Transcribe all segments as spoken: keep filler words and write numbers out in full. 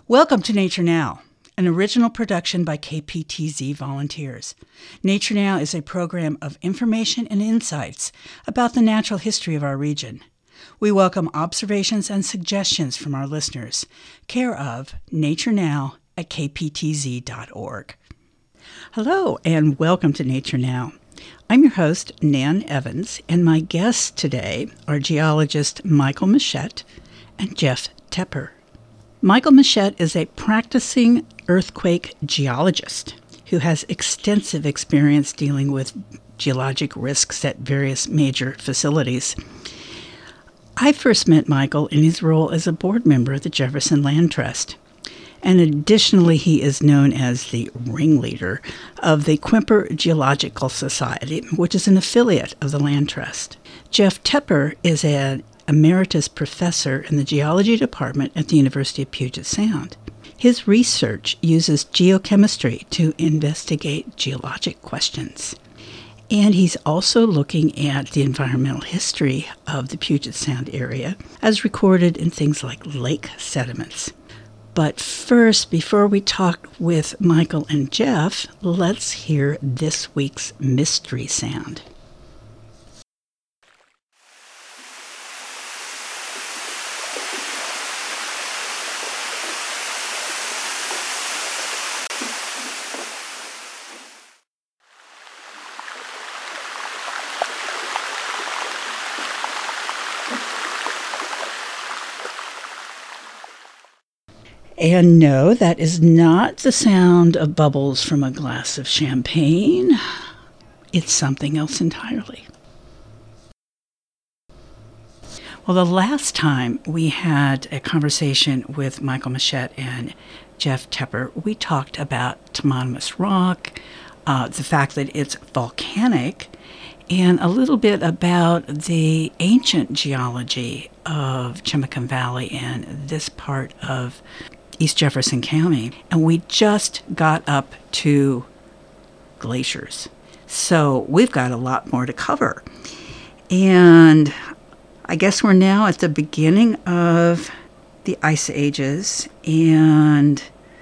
Welcome to Nature Now, an original production by K P T Z volunteers. Nature Now is a program of information and insights about the natural history of our region. We welcome observations and suggestions from our listeners, care of Nature Now at k p t z dot org. Hello, and welcome to Nature Now. I'm your host, Nan Evans, and my guests today are geologist Michael Machette and Jeff Tepper. Michael Machette is a practicing earthquake geologist who has extensive experience dealing with geologic risks at various major facilities. I first met Michael in his role as a board member of the Jefferson Land Trust. And additionally, he is known as the ringleader of the Quimper Geological Society, which is an affiliate of the Land Trust. Jeff Tepper is an emeritus professor in the geology department at the University of Puget Sound. His research uses geochemistry to investigate geologic questions. And he's also looking at the environmental history of the Puget Sound area as recorded in things like lake sediments. But first, before we talk with Michael and Jeff, let's hear this week's mystery sound. And no, that is not the sound of bubbles from a glass of champagne. It's something else entirely. Well, the last time we had a conversation with Michael Machette and Jeff Tepper, we talked about Tomonimous Rock, uh, the fact that it's volcanic, and a little bit about the ancient geology of Chimacum Valley and this part of East Jefferson County, and we just got up to glaciers. So we've got a lot more to cover. And I guess we're now at the beginning of the ice ages and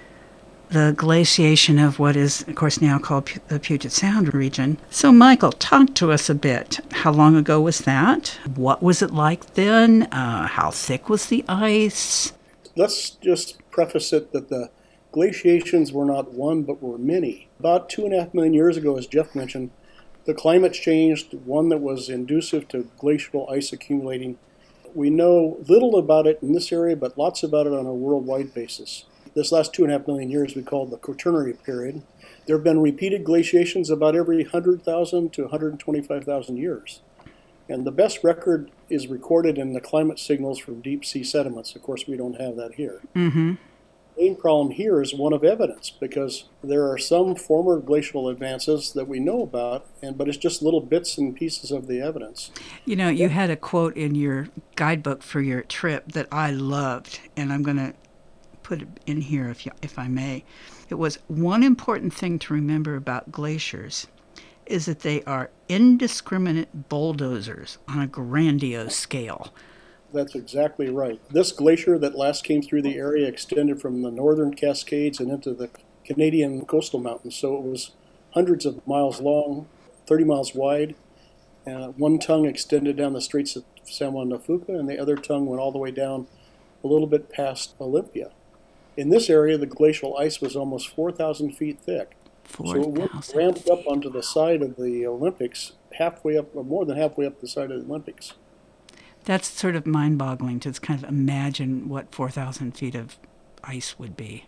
the glaciation of what is, of course, now called the Puget Sound region. So Michael, talk to us a bit. How long ago was that? What was it like then? Uh, how thick was the ice? Let's just preface it that the glaciations were not one, but were many. About two and a half million years ago, as Jeff mentioned, the climate changed, one that was inducive to glacial ice accumulating. We know little about it in this area, but lots about it on a worldwide basis. This last two and a half million years we call the Quaternary period. There have been repeated glaciations about every one hundred thousand to one hundred twenty-five thousand years. And the best record is recorded in the climate signals from deep sea sediments. Of course, we don't have that here. Mm-hmm. The main problem here is one of evidence, because there are some former glacial advances that we know about, and but it's just little bits and pieces of the evidence. You know, you had a quote in your guidebook for your trip that I loved, and I'm going to put it in here if you, if I may. It was, one important thing to remember about glaciers is that they are indiscriminate bulldozers on a grandiose scale. That's exactly right. This glacier that last came through the area extended from the northern Cascades and into the Canadian coastal mountains. So it was hundreds of miles long, thirty miles wide. Uh, one tongue extended down the Straits of San Juan de Fuca, and the other tongue went all the way down a little bit past Olympia. In this area, the glacial ice was almost four thousand feet thick. So it went ramped up onto the side of the Olympics, halfway up, or more than halfway up the side of the Olympics. That's sort of mind-boggling to kind of imagine what four thousand feet of ice would be.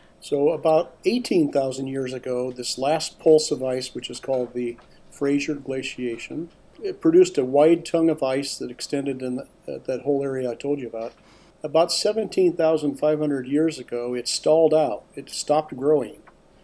So about eighteen thousand years ago, this last pulse of ice, which is called the Fraser Glaciation, it produced a wide tongue of ice that extended in the, uh, that whole area I told you about. About seventeen thousand five hundred years ago, it stalled out. It stopped growing.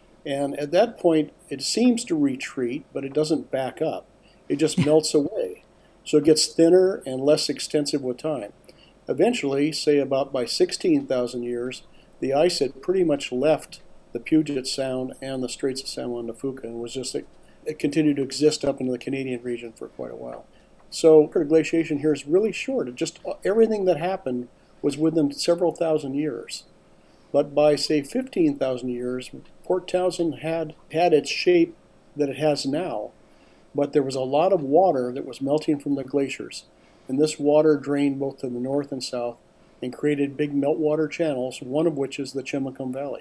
And at that point, it seems to retreat, but it doesn't back up. It just melts away. So it gets thinner and less extensive with time. Eventually, say about by sixteen thousand years, the ice had pretty much left the Puget Sound and the Straits of San Juan de Fuca and was just, it continued to exist up into the Canadian region for quite a while. So the glaciation here is really short. It just, everything that happened was within several thousand years. But by, say, fifteen thousand years, Port Townsend had, had its shape that it has now. But there was a lot of water that was melting from the glaciers. And this water drained both to the north and south and created big meltwater channels, one of which is the Chimacum Valley.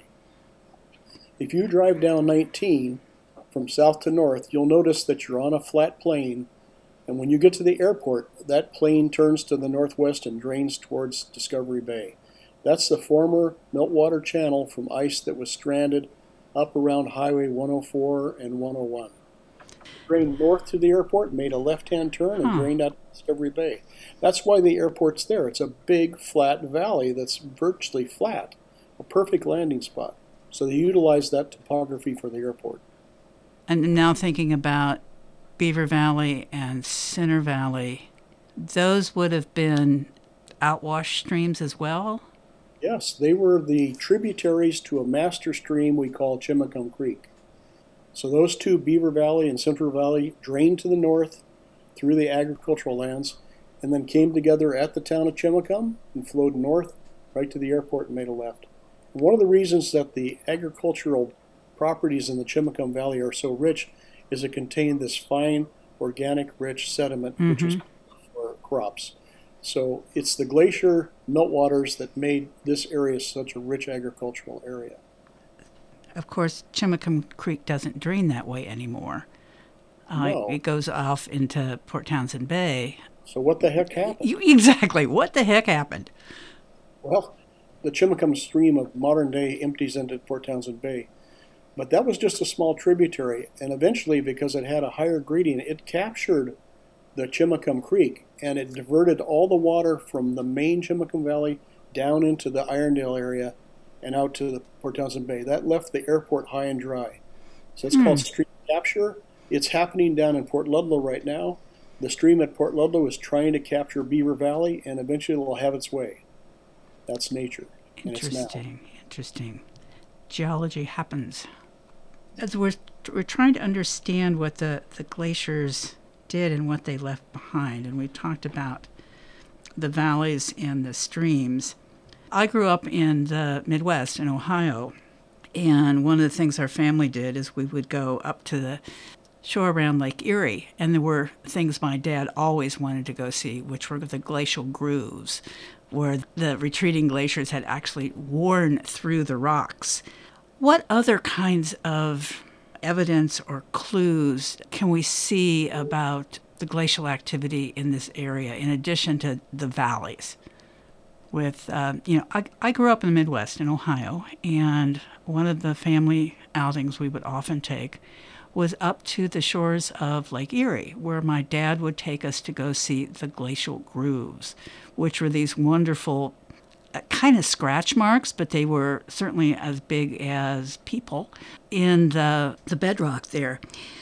If you drive down nineteen from south to north, you'll notice that you're on a flat plain. And when you get to the airport, that plain turns to the northwest and drains towards Discovery Bay. That's the former meltwater channel from ice that was stranded up around Highway one oh four and one oh one. It drained north to the airport, made a left-hand turn, and Huh. drained out Discovery Bay. That's why the airport's there. It's a big, flat valley that's virtually flat, a perfect landing spot. So they utilized that topography for the airport. And now thinking about Beaver Valley and Center Valley, those would have been outwash streams as well? Yes, they were the tributaries to a master stream we call Chimacum Creek. So those two, Beaver Valley and Central Valley, drained to the north through the agricultural lands and then came together at the town of Chimacum and flowed north right to the airport and made a left. And one of the reasons that the agricultural properties in the Chimacum Valley are so rich is it contained this fine, organic, rich sediment, Mm-hmm. which is for crops. So it's the glacier meltwaters that made this area such a rich agricultural area. Of course, Chimacum Creek doesn't drain that way anymore. Uh, No. It goes off into Port Townsend Bay. So what the heck happened? You, exactly. What the heck happened? Well, the Chimacum stream of modern day empties into Port Townsend Bay. But that was just a small tributary, and eventually, because it had a higher gradient, it captured the Chimacum Creek, and it diverted all the water from the main Chimacum Valley down into the Irondale area and out to the Port Townsend Bay. That left the airport high and dry. So it's Hmm. called stream capture. It's happening down in Port Ludlow right now. The stream at Port Ludlow is trying to capture Beaver Valley, and eventually it will have its way. That's nature. And it's now. Interesting. Interesting. Geology happens. As we're, we're trying to understand what the, the glaciers did and what they left behind, and we talked about the valleys and the streams. I grew up in the Midwest in Ohio, and one of the things our family did is we would go up to the shore around Lake Erie, and there were things my dad always wanted to go see, which were the glacial grooves, where the retreating glaciers had actually worn through the rocks. What other kinds of evidence or clues can we see about the glacial activity in this area, in addition to the valleys? With, uh, you know, I, I grew up in the Midwest in Ohio, and one of the family outings we would often take was up to the shores of Lake Erie, where my dad would take us to go see the glacial grooves, which were these wonderful uh, kind of scratch marks, but they were certainly as big as people in the, the bedrock there.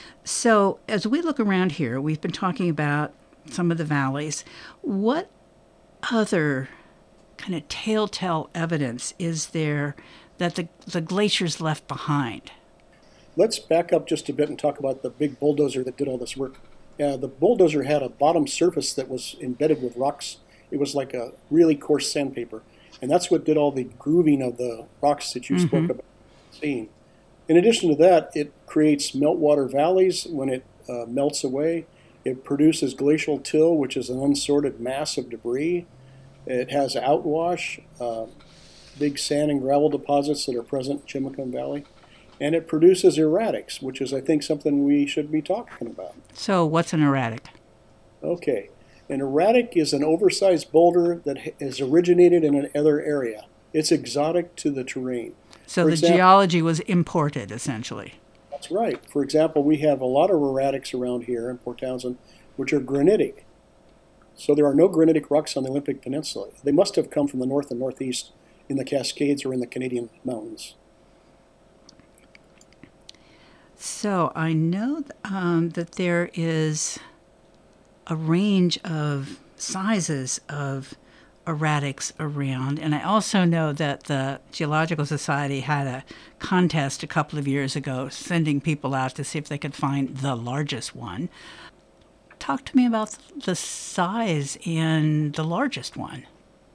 So as we look around here, we've been talking about some of the valleys. What other kind of telltale evidence is there that the, the glaciers left behind? Let's back up just a bit and talk about the big bulldozer that did all this work. Uh, the bulldozer had a bottom surface that was embedded with rocks. It was like a really coarse sandpaper. And that's what did all the grooving of the rocks that you mm-hmm. spoke about seeing. In addition to that, it creates meltwater valleys when it uh, melts away. It produces glacial till, which is an unsorted mass of debris. It has outwash, uh, big sand and gravel deposits that are present in Chimacum Valley. And it produces erratics, which is, I think, something we should be talking about. So what's an erratic? Okay. An erratic is an oversized boulder that has originated in another area. It's exotic to the terrain. So For the example, geology was imported, essentially. That's right. For example, we have a lot of erratics around here in Port Townsend, which are granitic. So there are no granitic rocks on the Olympic Peninsula. They must have come from the north and northeast in the Cascades or in the Canadian mountains. So I know um, that there is a range of sizes of erratics around, and I also know that the Geological Society had a contest a couple of years ago sending people out to see if they could find the largest one. Talk to me about the size and the largest one.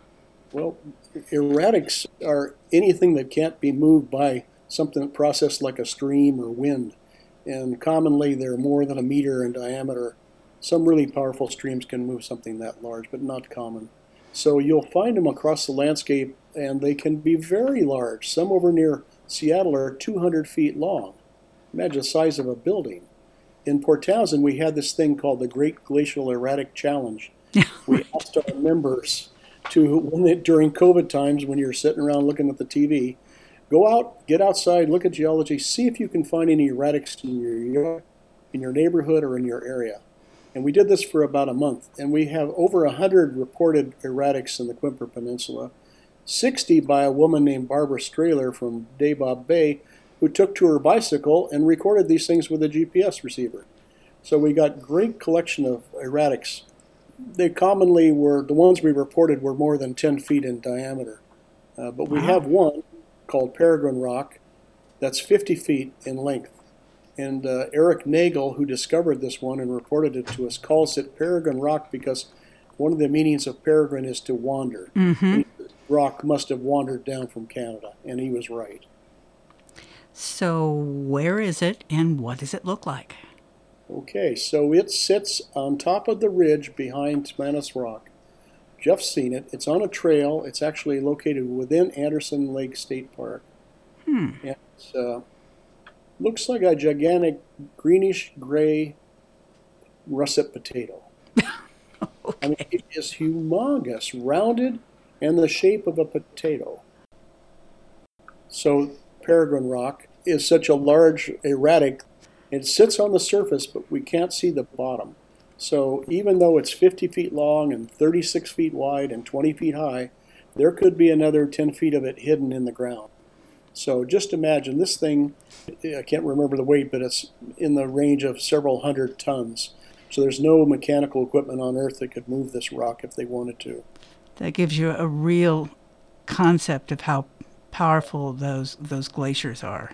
Well, erratics are anything that can't be moved by something processed like a stream or wind. And commonly they're more than a meter in diameter. Some really powerful streams can move something that large, but not common. So you'll find them across the landscape, and they can be very large. Some over near Seattle are two hundred feet long. Imagine the size of a building. In Port Townsend, we had this thing called the Great Glacial Erratic Challenge. We asked our members to, when they, during COVID times, when you're sitting around looking at the T V, go out, get outside, look at geology, see if you can find any erratics in your yard, in your neighborhood, or in your area. And we did this for about a month, and we have over one hundred reported erratics in the Quimper Peninsula, sixty by a woman named Barbara Strahler from Dabob Bay, who took to her bicycle and recorded these things with a G P S receiver. So we got great collection of erratics. They commonly were, the ones we reported were more than ten feet in diameter. Uh, but we wow. have one called Peregrine Rock that's fifty feet in length. And uh, Eric Nagel, who discovered this one and reported it to us, calls it Peregrine Rock because one of the meanings of peregrine is to wander. Mm-hmm. Rock must have wandered down from Canada, and he was right. So where is it, and what does it look like? Okay, so it sits on top of the ridge behind Tamanous Rock. Jeff's seen it. It's on a trail. It's actually located within Anderson Lake State Park. Hmm. And it uh, looks like a gigantic greenish-gray russet potato. Okay. I mean, it is humongous, rounded, and the shape of a potato. So Peregrine Rock is such a large erratic. It sits on the surface, but we can't see the bottom. So even though it's fifty feet long and thirty-six feet wide and twenty feet high, there could be another ten feet of it hidden in the ground. So just imagine this thing, I can't remember the weight, but it's in the range of several hundred tons. So there's no mechanical equipment on Earth that could move this rock if they wanted to. That gives you a real concept of how powerful those those glaciers are.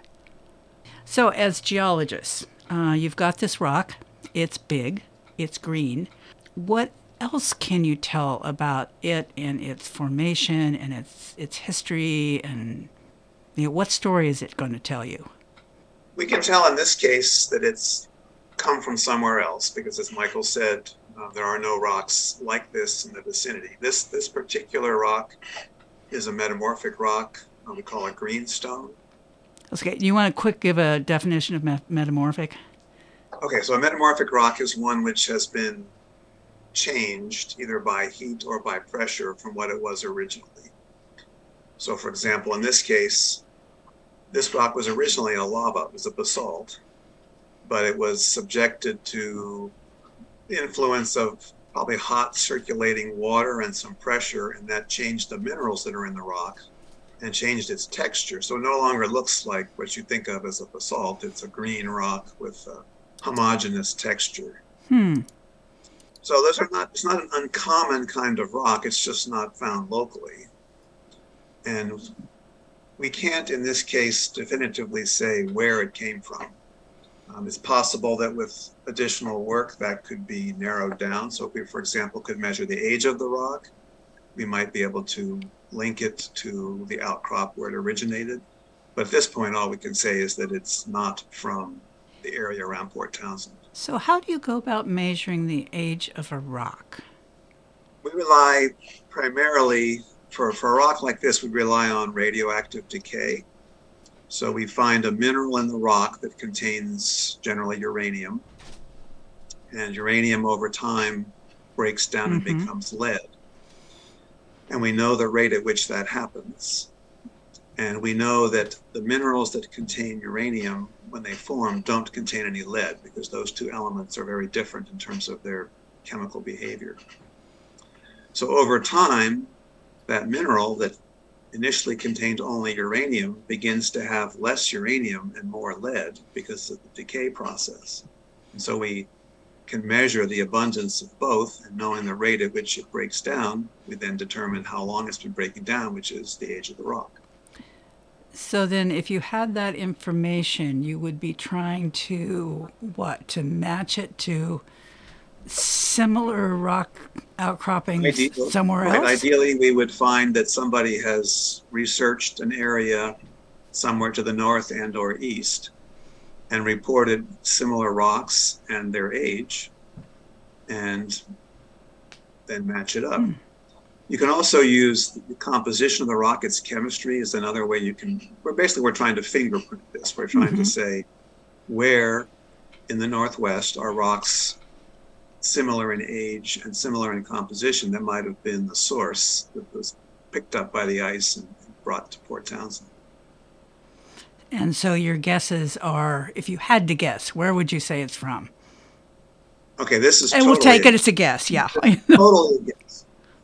So as geologists, uh, you've got this rock. It's big. It's green. What else can you tell about it and its formation and its its history, and you know, what story is it going to tell you? We can tell in this case that it's come from somewhere else because, as Michael said, uh, there are no rocks like this in the vicinity. This this particular rock is a metamorphic rock. Uh, we call it greenstone. Okay, do you want to quick give a definition of me- metamorphic? Okay, so a metamorphic rock is one which has been changed either by heat or by pressure from what it was originally. So, for example, in this case, this rock was originally a lava, it was a basalt, but it was subjected to the influence of probably hot circulating water and some pressure, and that changed the minerals that are in the rock and changed its texture. So it no longer looks like what you think of as a basalt. It's a green rock with a homogeneous texture. Hmm. So those are not, it's not an uncommon kind of rock, it's just not found locally. And we can't, in this case, definitively say where it came from. Um, it's possible that with additional work that could be narrowed down. So if we, for example, could measure the age of the rock, we might be able to link it to the outcrop where it originated. But at this point, all we can say is that it's not from the area around Port Townsend. So how do you go about measuring the age of a rock? We rely primarily, for, for a rock like this, we rely on radioactive decay. So we find a mineral in the rock that contains generally uranium. And uranium over time breaks down mm-hmm. and becomes lead. And we know the rate at which that happens. And we know that the minerals that contain uranium, when they form, don't contain any lead because those two elements are very different in terms of their chemical behavior. So over time, that mineral that initially contained only uranium begins to have less uranium and more lead because of the decay process. And so we can measure the abundance of both, and knowing the rate at which it breaks down, we then determine how long it's been breaking down, which is the age of the rock. So then if you had that information, you would be trying to, what, to match it to similar rock outcroppings Ideal, somewhere right, else? Ideally, we would find that somebody has researched an area somewhere to the north and or east and reported similar rocks and their age, and then match it up. Hmm. You can also use the composition of the rock. Its chemistry is another way you can, we're basically, we're trying to fingerprint this. We're trying mm-hmm. to say where in the Northwest are rocks similar in age and similar in composition that might have been the source that was picked up by the ice and brought to Port Townsend. And so your guesses are, if you had to guess, where would you say it's from? Okay, this is and totally we'll take it as a guess, yeah. Totally a guess.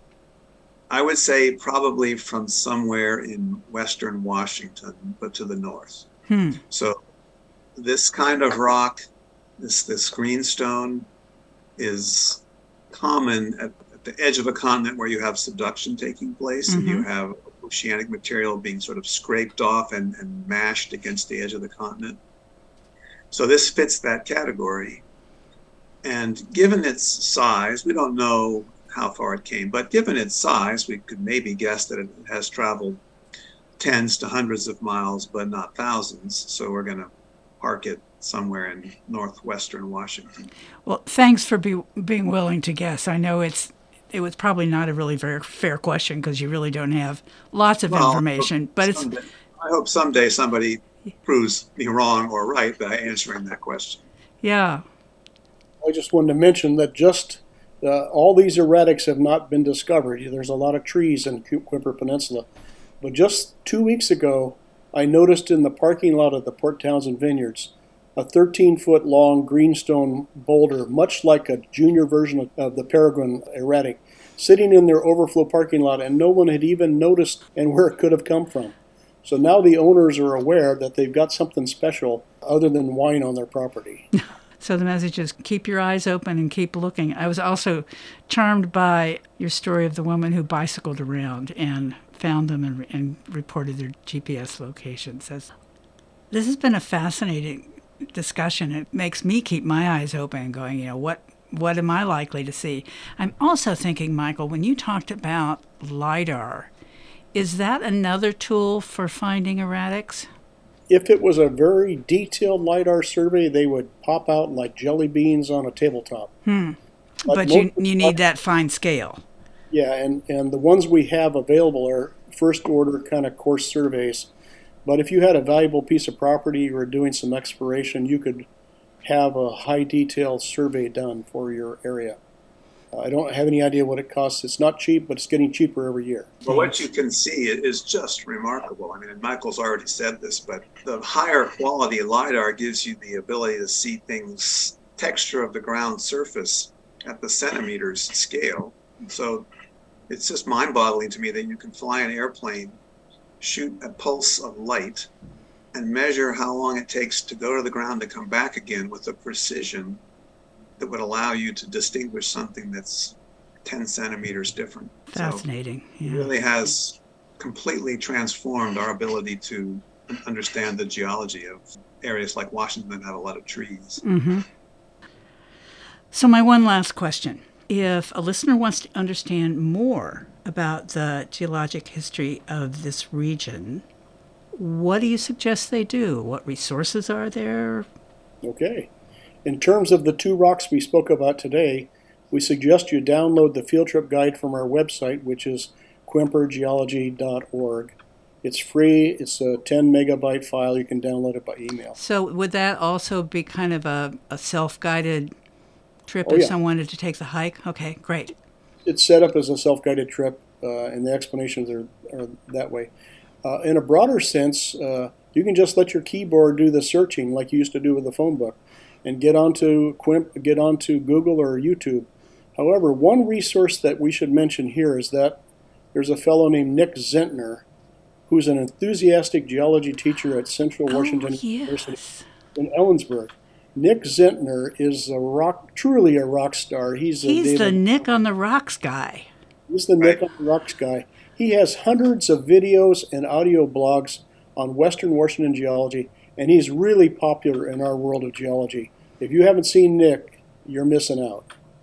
I would say probably from somewhere in western Washington, but to the north. Hmm. So this kind of rock, this this greenstone, is common at, at the edge of a continent where you have subduction taking place, mm-hmm. and you have oceanic material being sort of scraped off and, and mashed against the edge of the continent. So this fits that category. And given its size, we don't know how far it came, but given its size, we could maybe guess that it has traveled tens to hundreds of miles, but not thousands. So we're going to park it somewhere in northwestern Washington. Well, thanks for be, being willing to guess. I know it's it was probably not a really very fair question because you really don't have lots of well, information. But someday, it's. I hope someday somebody proves me wrong or right by answering that question. Yeah. I just wanted to mention that just uh, all these erratics have not been discovered. There's a lot of trees in Quimper Peninsula. But just two weeks ago, I noticed in the parking lot of the Port Townsend Vineyards a thirteen-foot long greenstone boulder, much like a junior version of, of the Peregrine erratic, sitting in their overflow parking lot, and no one had even noticed and where it could have come from. So now the owners are aware that they've got something special other than wine on their property. So the message is keep your eyes open and keep looking. I was also charmed by your story of the woman who bicycled around and found them and, and reported their G P S locations. This has been a fascinating discussion. It makes me keep my eyes open going, you know, what what am I likely to see? I'm also thinking, Michael, when you talked about LIDAR, is that another tool for finding erratics? If it was a very detailed LIDAR survey, they would pop out like jelly beans on a tabletop. Hmm. But, but you you need that fine scale. Yeah, and, and the ones we have available are first order kind of coarse surveys. But if you had a valuable piece of property or doing some exploration, you could have a high detailed survey done for your area. Uh, I don't have any idea what it costs. It's not cheap, but it's getting cheaper every year. Well, what you can see is just remarkable. I mean, and Michael's already said this, but the higher quality LIDAR gives you the ability to see things, texture of the ground surface at the centimeters scale. So it's just mind-boggling to me that you can fly an airplane, shoot a pulse of light, and measure how long it takes to go to the ground to come back again with a precision that would allow you to distinguish something that's ten centimeters different. Fascinating. So yeah. It really has completely transformed our ability to understand the geology of areas like Washington that have a lot of trees. Mm-hmm. So my one last question. If a listener wants to understand more about the geologic history of this region, what do you suggest they do? What resources are there? Okay. In terms of the two rocks we spoke about today, we suggest you download the field trip guide from our website, which is quimper geology dot org. It's free. It's a ten megabyte file. You can download it by email. So would that also be kind of a, a self-guided trip oh, if yeah. someone wanted to take the hike? Okay, great. It's set up as a self-guided trip, uh, and the explanations are, are that way. Uh, in a broader sense, uh, you can just let your keyboard do the searching like you used to do with the phone book, and get onto Quimp, get onto Google or YouTube. However, one resource that we should mention here is that there's a fellow named Nick Zentner, who's an enthusiastic geology teacher at Central Washington oh, yes. University in Ellensburg. Nick Zentner is a rock, truly a rock star. He's, He's a the David, Nick on the Rocks guy. He's the Nick on the Rocks guy. He has hundreds of videos and audio blogs on Western Washington geology, and he's really popular in our world of geology. If you haven't seen Nick, you're missing out.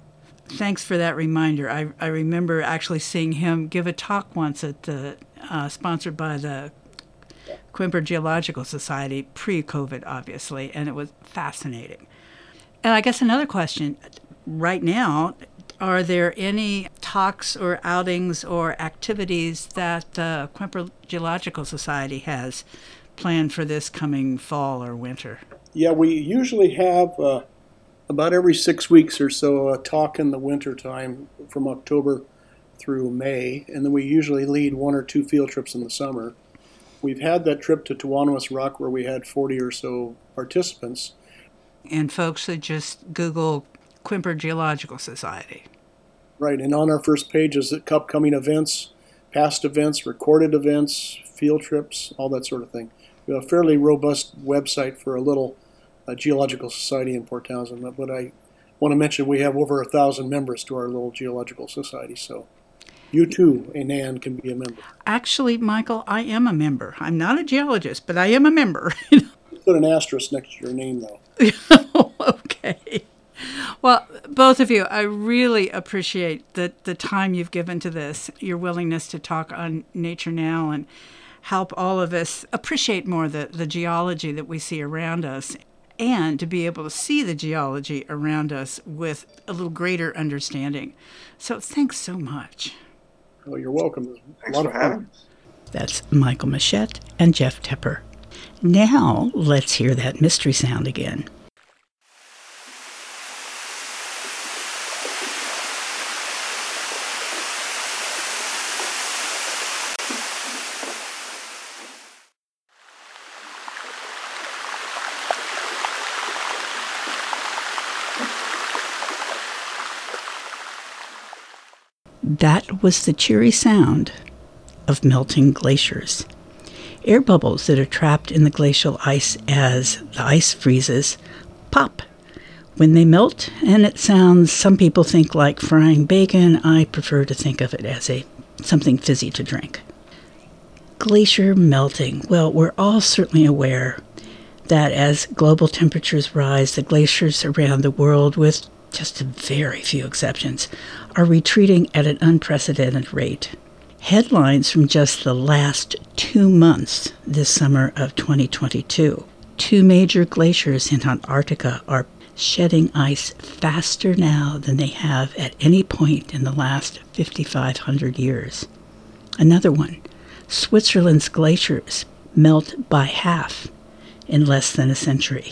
Thanks for that reminder. I, I remember actually seeing him give a talk once at the uh, sponsored by the Quimper Geological Society, pre-COVID, obviously, and it was fascinating. And I guess another question, right now, are there any talks or outings or activities that the Quimper Geological Society has planned for this coming fall or winter? Yeah, we usually have uh, about every six weeks or so a talk in the winter time from October through May, and then we usually lead one or two field trips in the summer. We've had that trip to Tuanuas Rock where we had forty or so participants. And folks should just Google Quimper Geological Society. Right, and on our first page is upcoming events, past events, recorded events, field trips, all that sort of thing. We have a fairly robust website for a little uh, geological society in Port Townsend. But I want to mention we have over a thousand members to our little geological society, so you too, and Ann, can be a member. Actually, Michael, I am a member. I'm not a geologist, but I am a member. Put an asterisk next to your name, though. Okay. Well, both of you, I really appreciate the, the time you've given to this, your willingness to talk on Nature Now and help all of us appreciate more the, the geology that we see around us, and to be able to see the geology around us with a little greater understanding. So thanks so much. Oh, you're welcome. Thanks for having us. That's Michael Machette and Jeff Tepper. Now, let's hear that mystery sound again. That was the cheery sound of melting glaciers. Air bubbles that are trapped in the glacial ice as the ice freezes pop when they melt, and it sounds, some people think, like frying bacon. I prefer to think of it as a something fizzy to drink. Glacier melting. Well, we're all certainly aware that as global temperatures rise, the glaciers around the world, with just a very few exceptions, are retreating at an unprecedented rate. Headlines from just the last two months this summer of twenty twenty-two. Two major glaciers in Antarctica are shedding ice faster now than they have at any point in the last fifty-five hundred years. Another one, Switzerland's glaciers melt by half in less than a century.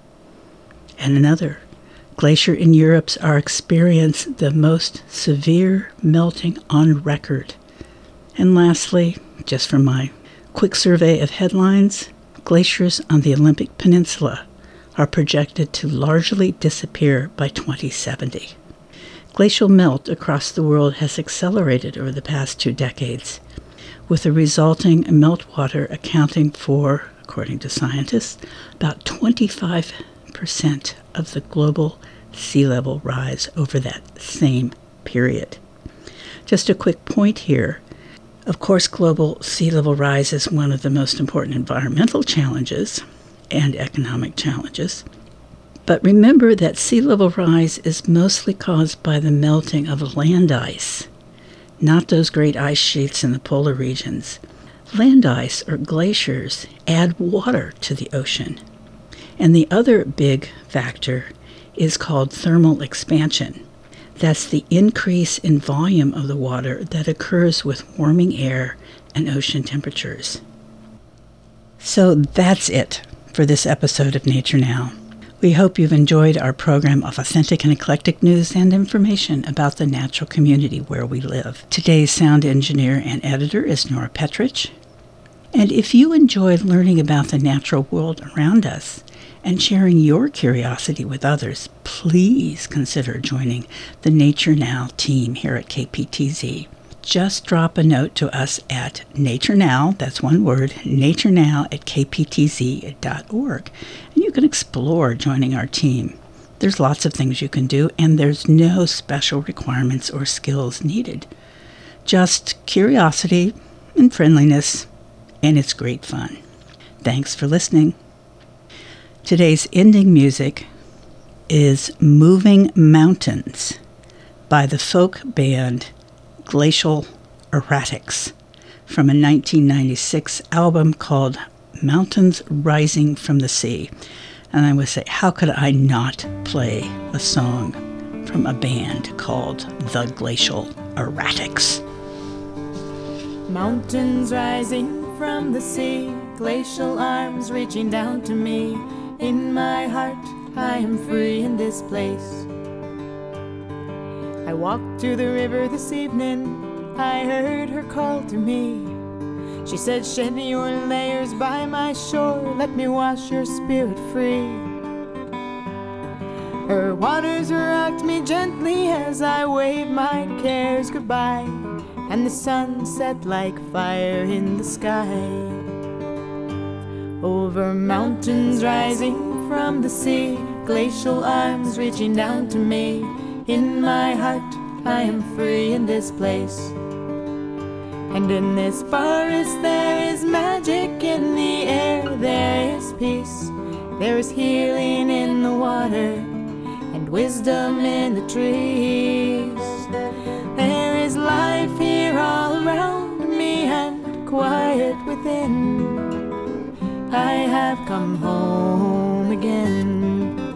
And another, glacier in Europe's are experiencing the most severe melting on record. And lastly, just from my quick survey of headlines, glaciers on the Olympic Peninsula are projected to largely disappear by twenty seventy. Glacial melt across the world has accelerated over the past two decades, with the resulting meltwater accounting for, according to scientists, about twenty-five percent of the global sea level rise over that same period. Just a quick point here. Of course, global sea level rise is one of the most important environmental challenges and economic challenges. But remember that sea level rise is mostly caused by the melting of land ice, not those great ice sheets in the polar regions. Land ice, or glaciers, add water to the ocean. And the other big factor is called thermal expansion. That's the increase in volume of the water that occurs with warming air and ocean temperatures. So that's it for this episode of Nature Now. We hope you've enjoyed our program of authentic and eclectic news and information about the natural community where we live. Today's sound engineer and editor is Nora Petrich. And if you enjoyed learning about the natural world around us and sharing your curiosity with others, please consider joining the Nature Now team here at K P T Z. Just drop a note to us at Nature Now, that's one word, naturenow at k p t z dot org. And you can explore joining our team. There's lots of things you can do, and there's no special requirements or skills needed. Just curiosity and friendliness, and it's great fun. Thanks for listening. Today's ending music is Moving Mountains by the folk band Glacial Erratics from a nineteen ninety-six album called Mountains Rising from the Sea. And I would say, how could I not play a song from a band called the Glacial Erratics? Mountains rising from the sea, glacial arms reaching down to me. In my heart, I am free in this place. I walked to the river this evening, I heard her call to me. She said, shed your layers by my shore, let me wash your spirit free. Her waters rocked me gently as I waved my cares goodbye, and the sun set like fire in the sky. Over mountains rising from the sea, glacial arms reaching down to me. In my heart, I am free in this place. And in this forest there is magic in the air, there is peace, there is healing in the water, and wisdom in the trees. There is life here all around me and quiet within. I have come home again.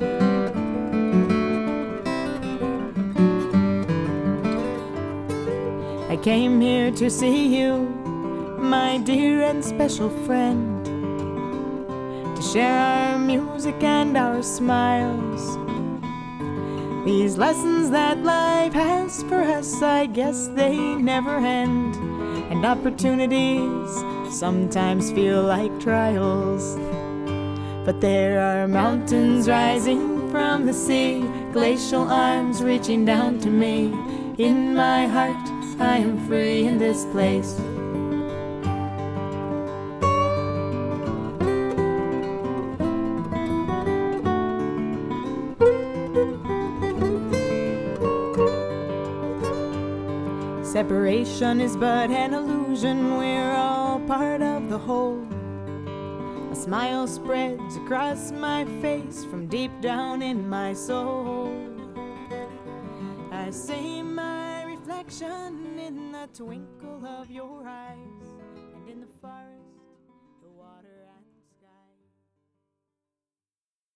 I came here to see you, my dear and special friend, to share our music and our smiles. These lessons that life has for us, I guess they never end. And opportunities sometimes feel like trials. But there are mountains rising from the sea, glacial arms reaching down to me. In my heart, I am free in this place. Separation is but an illusion, we're all part of the whole. A smile spreads across my face from deep down in my soul. I see my reflection in the twinkle of your eyes and in the forest.